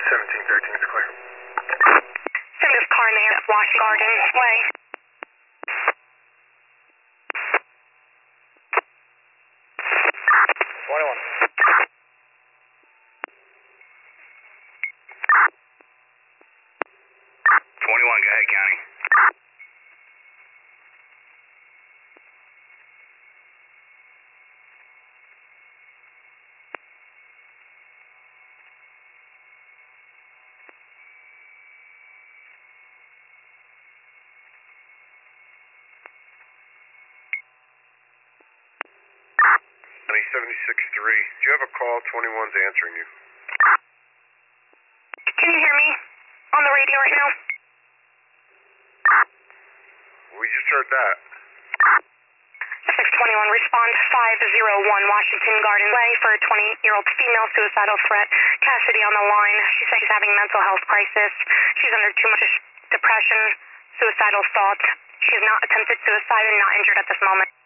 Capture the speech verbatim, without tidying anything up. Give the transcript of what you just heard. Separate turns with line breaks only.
seventeen thirteen is clear.
Send this car in the air, Washington Garden Way.
twenty-one.
twenty-one, go ahead, County.
seventy-six three. Do you have a call? twenty-one's answering you.
Can you hear me? On the radio right now?
We just heard that.
six twenty-one, respond five oh one Washington Garden Way for a twenty-year-old female suicidal threat. Cassidy on the line. She said she's having a mental health crisis. She's under too much depression, suicidal thoughts. She has not attempted suicide and not injured at this moment.